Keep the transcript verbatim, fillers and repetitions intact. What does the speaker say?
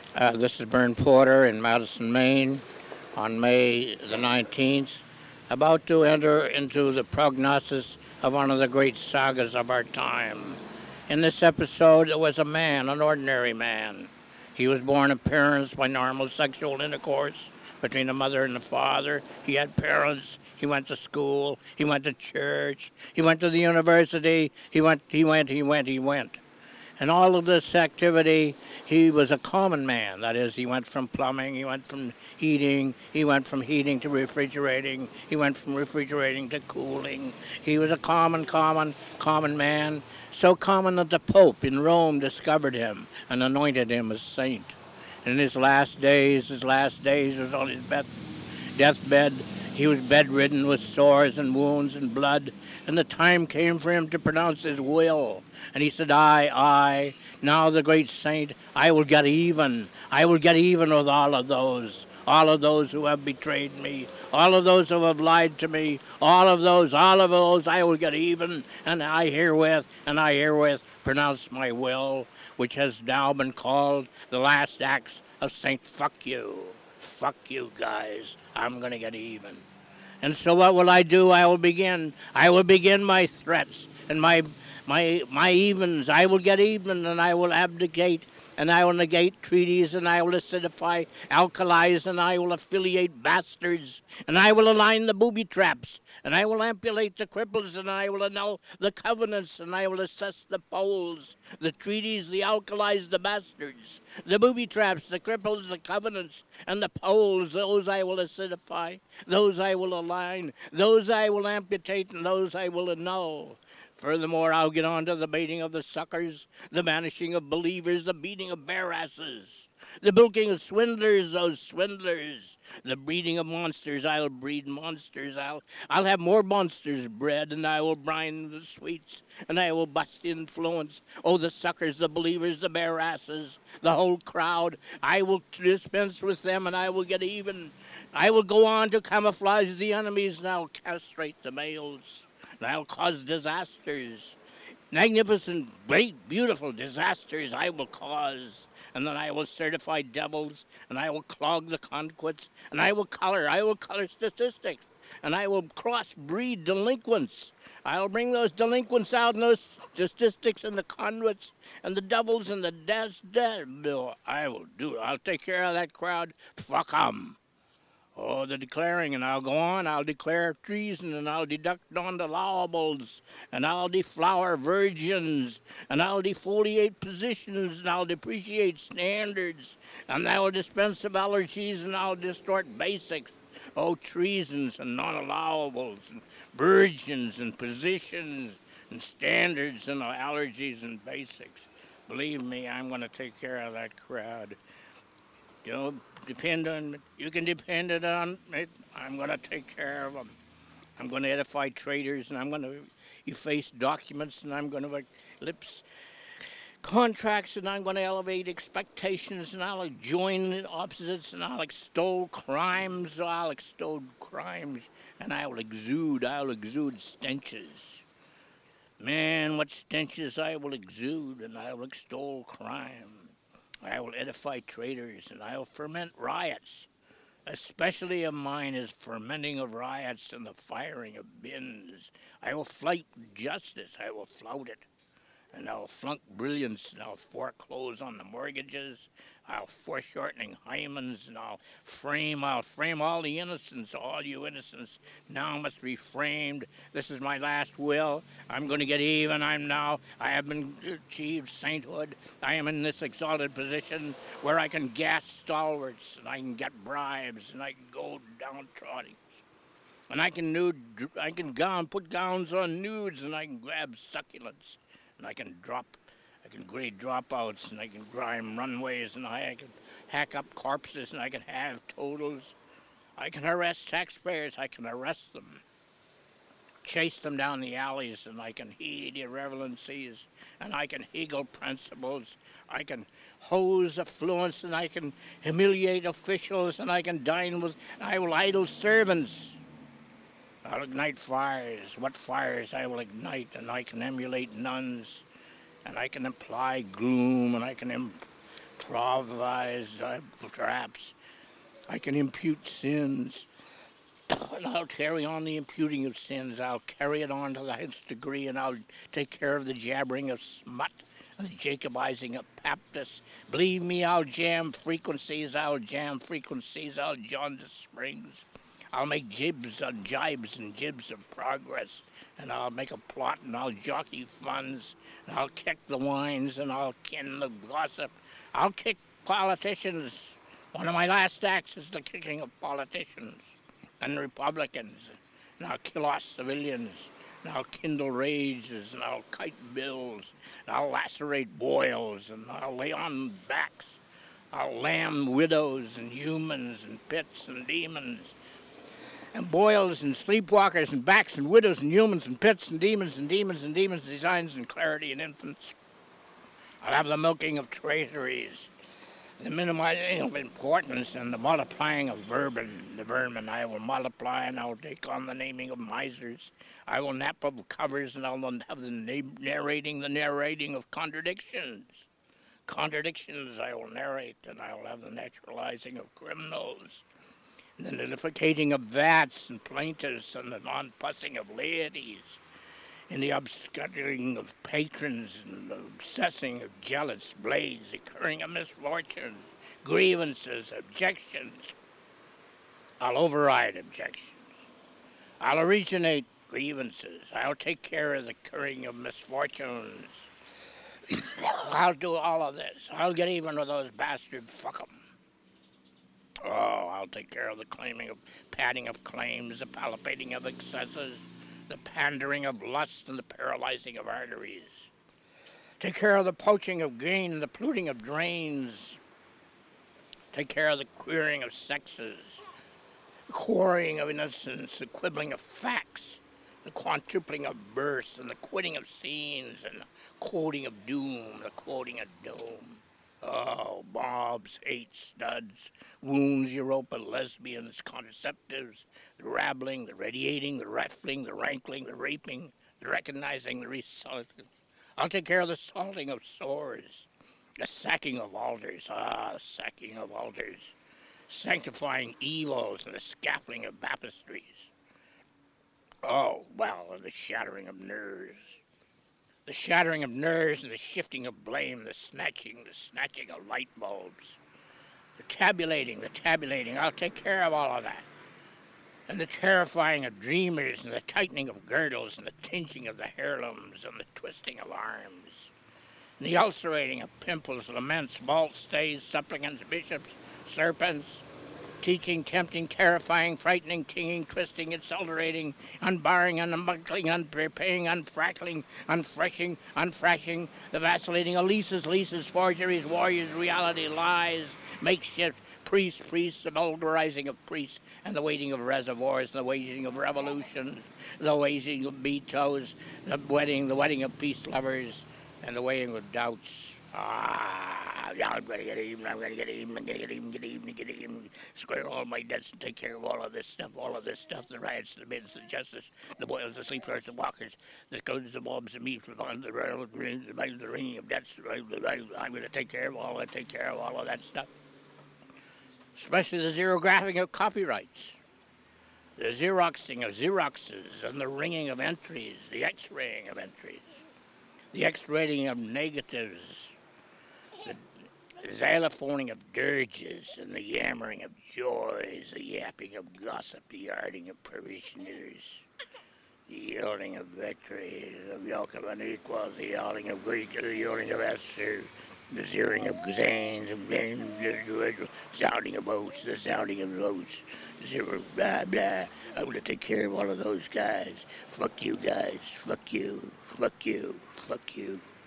Uh, this is Bern Porter in Madison, Maine, on May the nineteenth, about to enter into the prognosis of one of the great sagas of our time. In this episode, there was a man, an ordinary man. He was born of parents by normal sexual intercourse between the mother and the father. He had parents. He went to school. He went to church. He went to the university. He went, he went, he went, he went. And all of this activity, he was a common man. That is, he went from plumbing, he went from heating, he went from heating to refrigerating, he went from refrigerating to cooling. He was a common, common, common man, so common that the Pope in Rome discovered him and anointed him as saint. In his last days, his last days was on his bed, deathbed. He was bedridden with sores and wounds and blood, and the time came for him to pronounce his will. And he said, I, I, now the great saint, I will get even. I will get even with all of those, all of those who have betrayed me, all of those who have lied to me, all of those, all of those, I will get even. And I herewith, and I herewith pronounce my will, which has now been called the last acts of Saint Fuck You. Fuck you guys. I'm going to get even. And so what will I do? I will begin. I will begin my threats and my my my evens. I will get even, and I will abdicate, and I will negate treaties, and I will acidify alkalis, and I will affiliate bastards, and I will align the booby traps, and I will ampulate the cripples, and I will annul the covenants, and I will assess the poles, the treaties, the alkalis, the bastards, the booby traps, the cripples, the covenants, and the poles. Those I will acidify, those I will align, those I will amputate, and those I will annul. Furthermore, I'll get on to the baiting of the suckers, the banishing of believers, the beating of bare asses, the bilking of swindlers, those swindlers, the breeding of monsters. I'll breed monsters. I'll I'll have more monsters bred, and I will brine the sweets, and I will bust influence. Oh, the suckers, the believers, the bare asses, the whole crowd. I will dispense with them, and I will get even. I will go on to camouflage the enemies, and I'll castrate the males. And I'll cause disasters. Magnificent, great, beautiful disasters I will cause. And then I will certify devils, and I will clog the conquits, and I will color, I will color statistics, and I will crossbreed delinquents. I'll bring those delinquents out and those statistics and the conduits and the devils and the death, death bill. I will do it. I'll take care of that crowd. Fuck 'em. Oh, the declaring, and I'll go on, I'll declare treason, and I'll deduct non-allowables, and I'll deflower virgins, and I'll defoliate positions, and I'll depreciate standards, and I'll dispense of allergies, and I'll distort basics. Oh, treasons and non-allowables, and virgins, and positions, and standards, and allergies, and basics. Believe me, I'm going to take care of that crowd. You know, depend on you can depend it on it. I'm going to take care of them. I'm going to edify traitors, and I'm going to efface documents, and I'm going to ellipse contracts, and I'm going to elevate expectations, and I'll join opposites, and I'll extol crimes. I'll extol crimes, and I will exude. I'll exude stenches. Man, what stenches I will exude, and I will extol crime. I will edify traitors, and I will ferment riots. Especially of mine is fermenting of riots and the firing of bins. I will flout justice, I will flout it. And I'll flunk brilliance, and I'll foreclose on the mortgages. I'll foreshortening hymens, and I'll frame, I'll frame all the innocents, all you innocents now must be framed. This is my last will. I'm going to get even. I'm now, I have been achieved sainthood. I am in this exalted position where I can gas stalwarts, and I can get bribes, and I can go downtrodden. And I can nude, I can gown, put gowns on nudes, and I can grab succulents. And I can drop, I can grade dropouts, and I can grime runways, and I, I can hack up corpses, and I can have totals. I can arrest taxpayers, I can arrest them, chase them down the alleys, and I can heed irreverencies, and I can higgle principles. I can hose affluence, and I can humiliate officials, and I can dine with, I will idle servants. I'll ignite fires. What fires I will ignite, and I can emulate nuns, and I can imply gloom, and I can improvise uh, traps. I can impute sins, and I'll carry on the imputing of sins. I'll carry it on to the highest degree, and I'll take care of the jabbering of smut and the Jacobizing of Baptists. Believe me, I'll jam frequencies, I'll jam frequencies, I'll jaundice springs. I'll make jibs on jibes and jibs of progress, and I'll make a plot, and I'll jockey funds, and I'll kick the wines, and I'll kin the gossip. I'll kick politicians. One of my last acts is the kicking of politicians and Republicans, and I'll kill off civilians, and I'll kindle rages, and I'll kite bills, and I'll lacerate boils, and I'll lay on backs. I'll lamb widows and humans and pits and demons, and boils and sleepwalkers and backs and widows and humans and pits and demons and demons and demons, designs and clarity and infants. I'll have the milking of treasuries, the minimizing of importance, and the multiplying of vermin, the vermin. I will multiply, and I will take on the naming of misers. I will nap of covers, and I will have the na- narrating, the narrating of contradictions. Contradictions I will narrate, and I will have the naturalizing of criminals, and the notificating of vats and plaintiffs, and the non-pussing of laities, and the obscuring of patrons, and the obsessing of jealous blades, occurring of misfortunes, grievances, objections. I'll override objections. I'll originate grievances. I'll take care of the occurring of misfortunes. I'll do all of this. I'll get even with those bastards. Fuck 'em. Oh, I'll take care of the claiming of, padding of claims, the palpating of excesses, the pandering of lust, and the paralyzing of arteries. Take care of the poaching of gain, the polluting of drains. Take care of the queering of sexes, the quarrying of innocence, the quibbling of facts, the quantupling of births, and the quitting of scenes, and the quoting of doom, the quoting of doom. Oh, mobs, hate, studs, wounds, Europa, lesbians, contraceptives, the rabbling, the radiating, the rifling, the rankling, the raping, the recognizing, the resalting. I'll take care of the salting of sores, the sacking of altars, ah, the sacking of altars, sanctifying evils, and the scaffolding of baptistries. Oh, well, and the shattering of nerves. The shattering of nerves and the shifting of blame, the snatching, the snatching of light bulbs, the tabulating, the tabulating. I'll take care of all of that. And the terrifying of dreamers, and the tightening of girdles, and the tingeing of the hairlums, and the twisting of arms, and the ulcerating of pimples, laments, vaults, stays, supplicants, bishops, serpents, teaching, tempting, terrifying, frightening, tinging, twisting, accelerating, unbarring, unbuckling, unpreparing, unfrackling, unfreshing, unfrashing, the vacillating of leases, leases, forgeries, warriors, reality, lies, makeshift, priests, priests, the vulgarizing of priests, and the waiting of reservoirs, the waging of revolutions, the waging of vetoes, the wedding, the wedding of peace lovers, and the weighing of doubts. Ah, yeah, I'm going to get even, I'm going to get even, I'm going to get even, get even, get even, square all my debts and take care of all of this stuff, all of this stuff, the riots, the bids, the justice, the boils, the sleepers, the walkers, the codes, the mobs, the meats, the bonds, the railroad, the, the ringing of debts. I'm going to take care of all, I take care of all of that stuff. Especially the xerographing of copyrights, the xeroxing of xeroxes, and the ringing of entries, the x-raying of entries, the x-rating of negatives, the xylophoning of dirges, and the yammering of joys, the yapping of gossip, the yarding of parishioners, the yielding of victory, the yoke of unequal, the yielding of Greek, the yielding of Esther, the zeroing of Zanes, the sounding of oaths, the sounding of oaths, zero, blah, blah. I'm going to take care of all of those guys. Fuck you guys. Fuck you. Fuck you. Fuck you.